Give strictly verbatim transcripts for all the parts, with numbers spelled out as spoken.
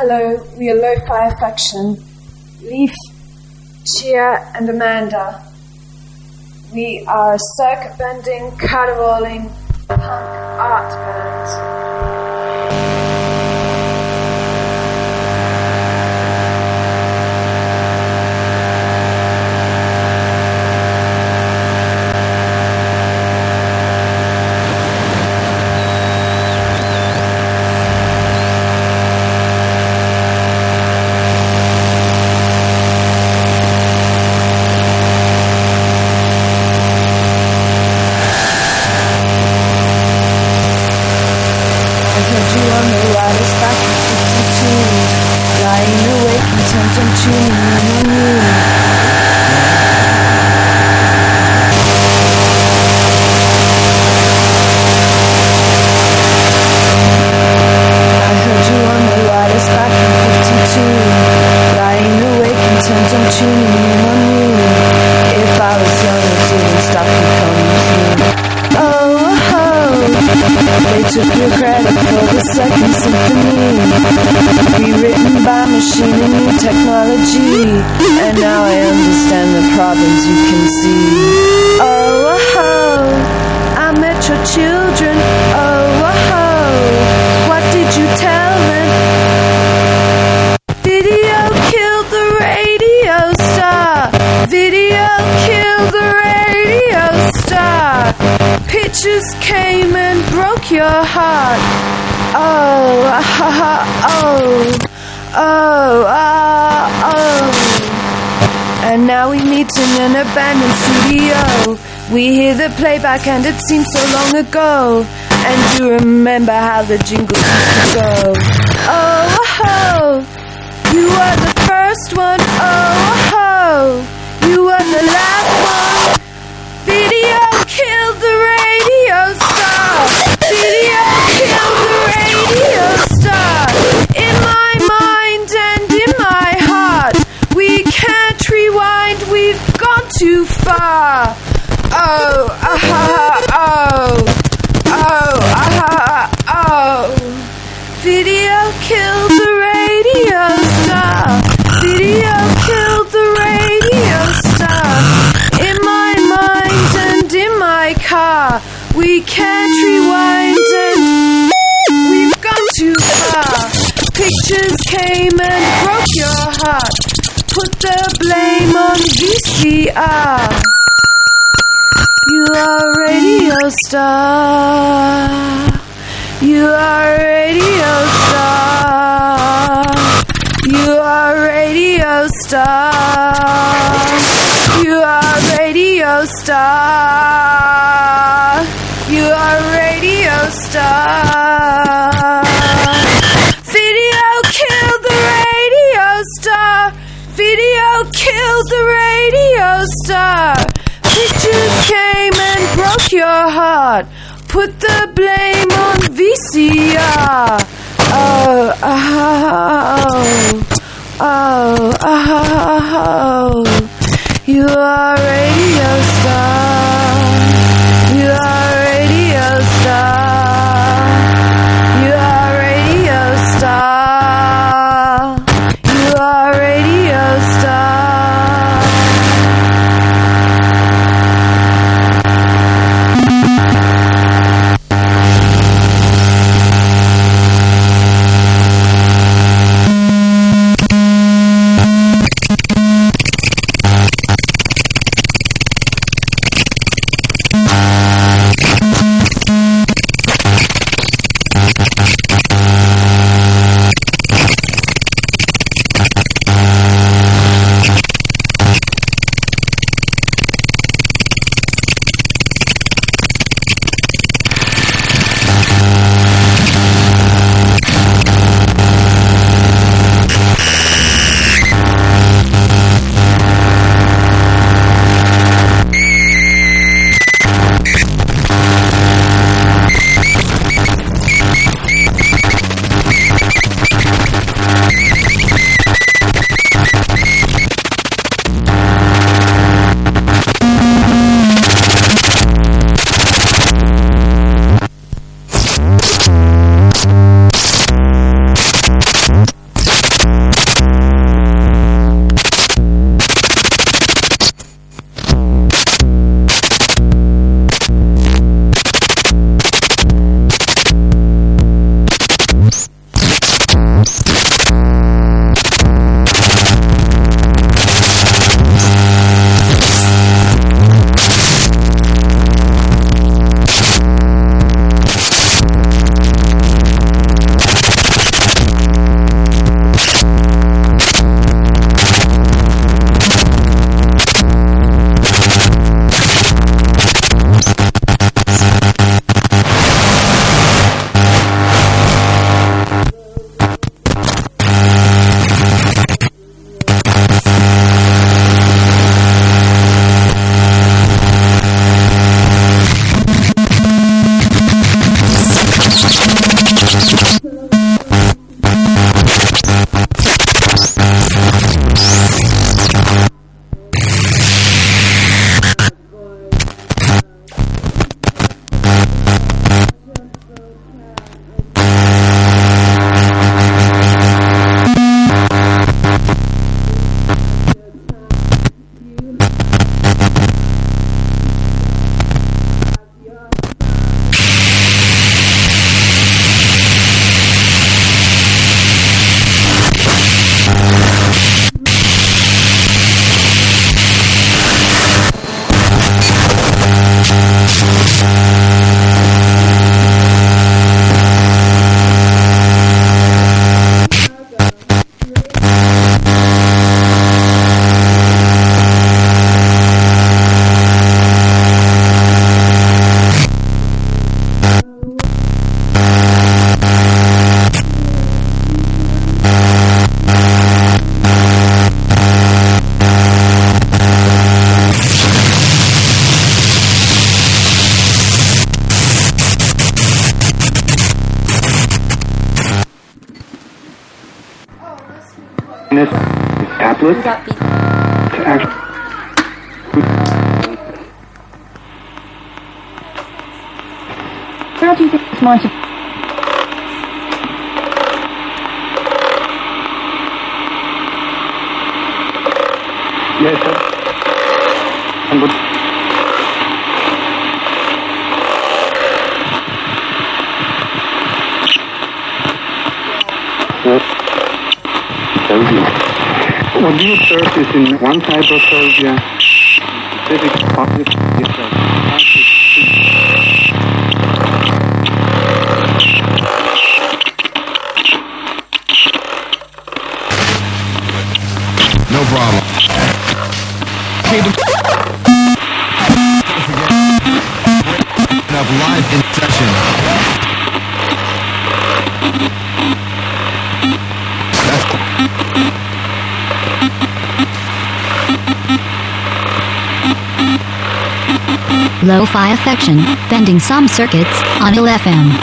Hello, we are Lo-Fi Affection, Leaf, Chia and Amanda. We are a circuit-bending, caterwauling, punk art band. Took your credit for the second symphony, rewritten by machine and new technology, and now I understand the problems you can see. Oh, oh, I met your children. Oh, oh, what did you tell them? Video killed the radio star. Video killed the radio star. Pictures came and broke your heart. Oh, ah, oh, oh, ah, oh. And now we meet in an abandoned studio. We hear the playback and it seems so long ago. And you remember how the jingles used to go. Oh, oh, you were the first one. Oh, oh, you were the last one. Video killed the radio star. Video killed the radio star. In my mind and in my heart, we can't rewind, we've gone too far. Oh, ah, oh, oh, ah, oh. Video killed the radio star. Video killed the radio star. In my mind and in my car, we can't rewind and we've gone too far. Pictures came and broke your heart. Put the blame on V C R. You are a radio star. You are a radio star. You are a radio star. You are a radio star. You are a radio star. Video killed the radio star. Video killed the radio star. Pictures came and broke your heart. Put the blame on V C R. Oh, oh, oh, oh, oh. You are a radio star. You are a radio star. You are a radio star. You are a radio star. This tablet to actually. How do you think this might have? Yes, sir. I'm good. Yes. What we observe is in one type of phobia, specific pocket is no problem. Keep it up live in session. Lo-fi affection, bending some circuits, on L F M.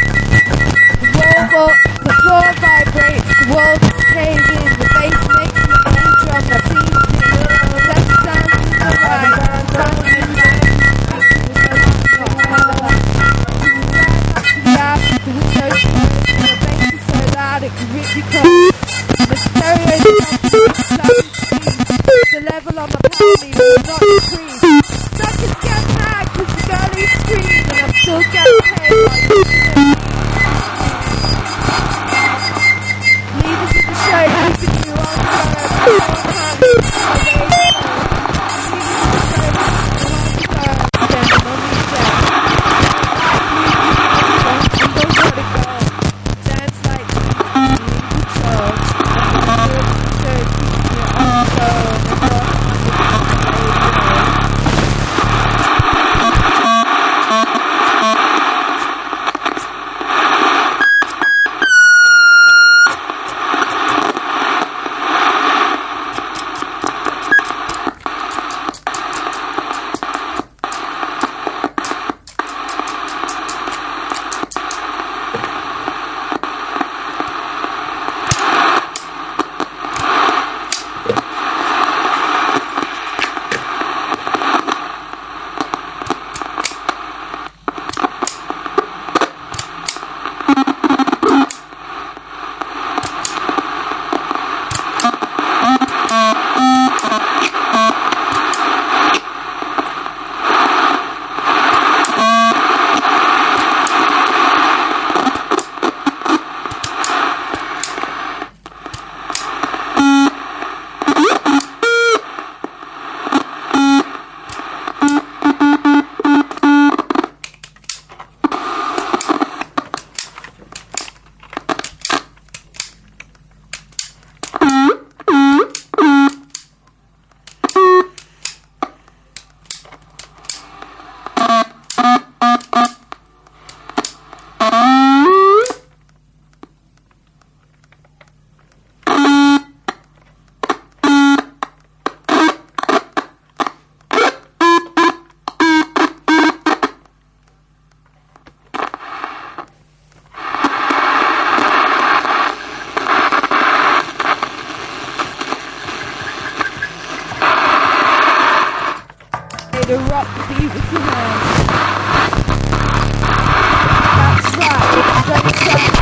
The floor vibrates, the walls cave in, the bass makes rock the beat with your hands. That's right, don't try to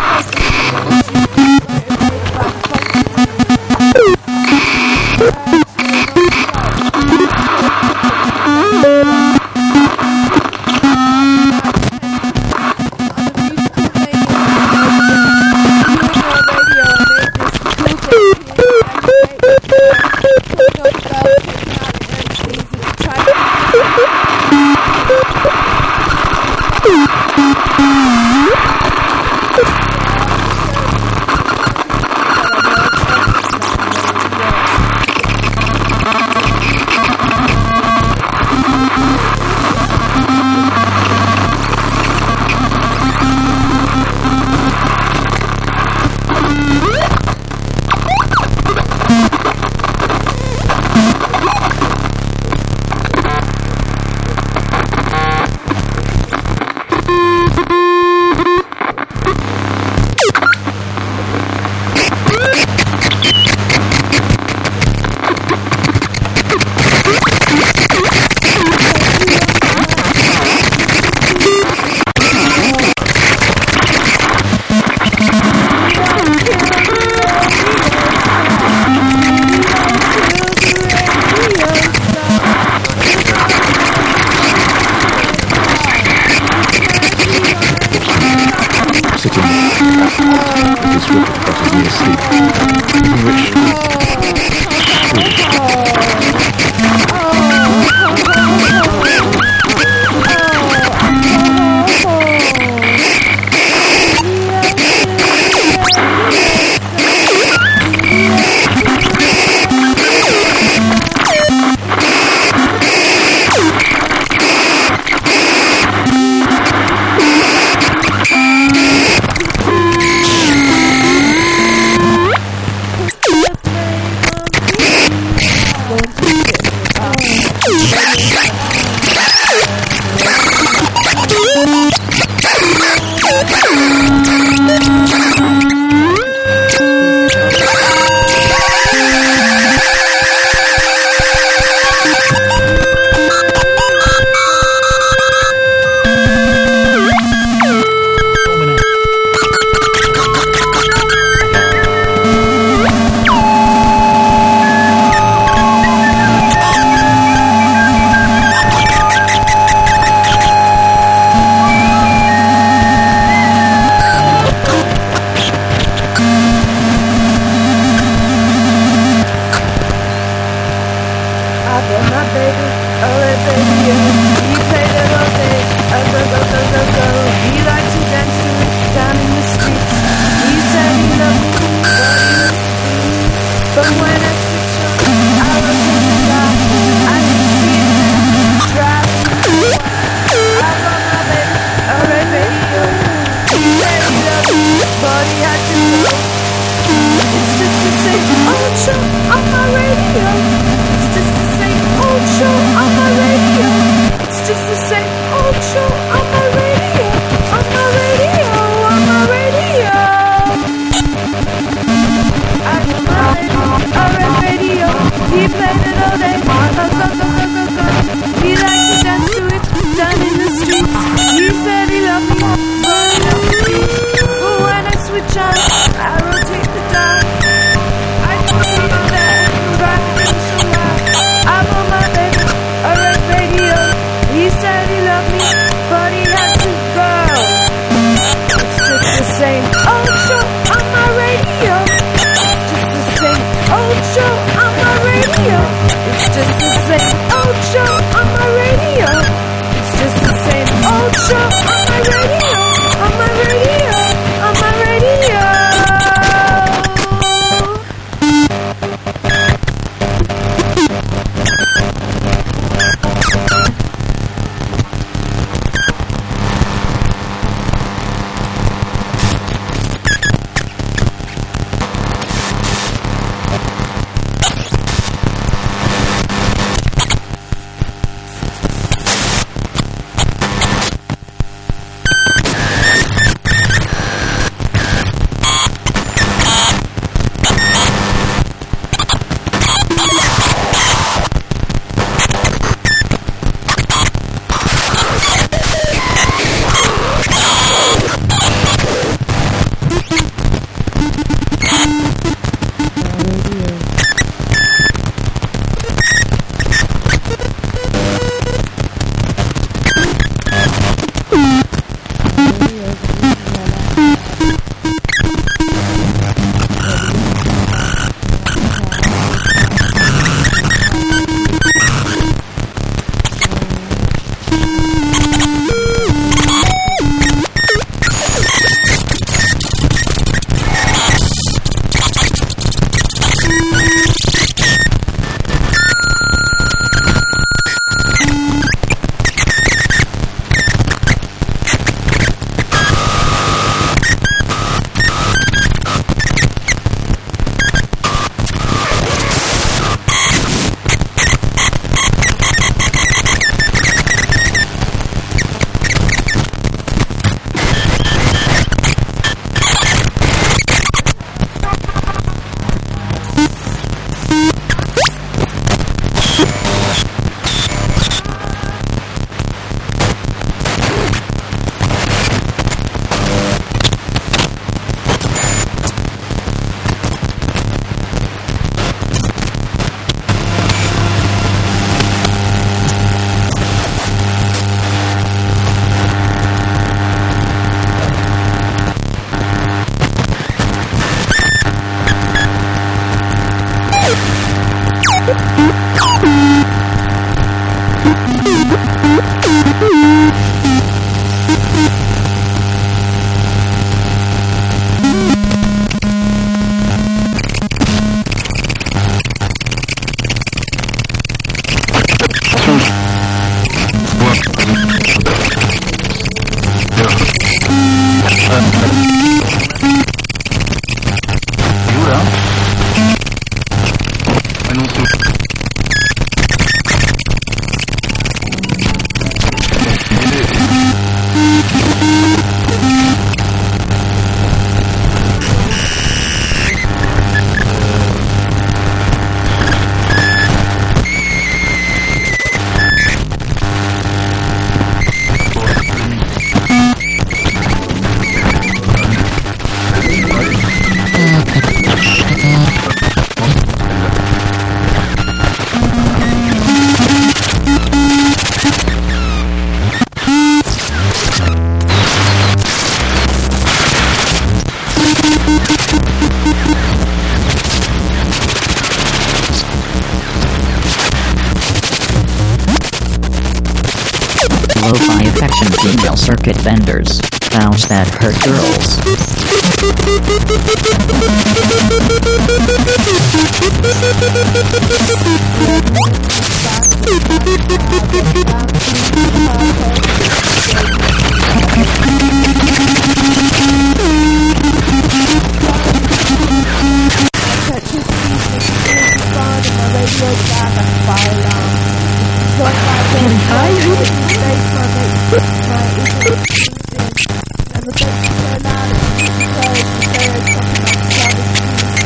Lo-fi affection female circuit vendors. Sounds that hurt girls.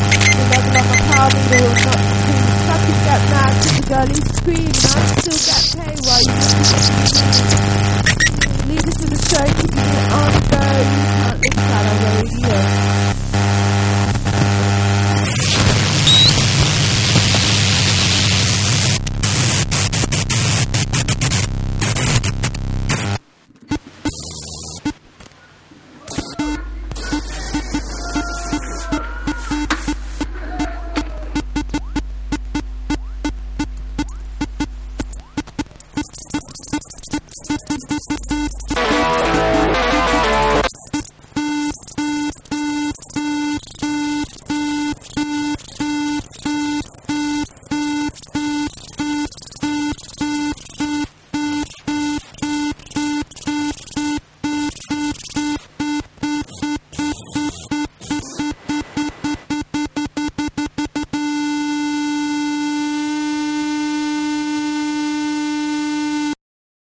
Girlie scream, and I still got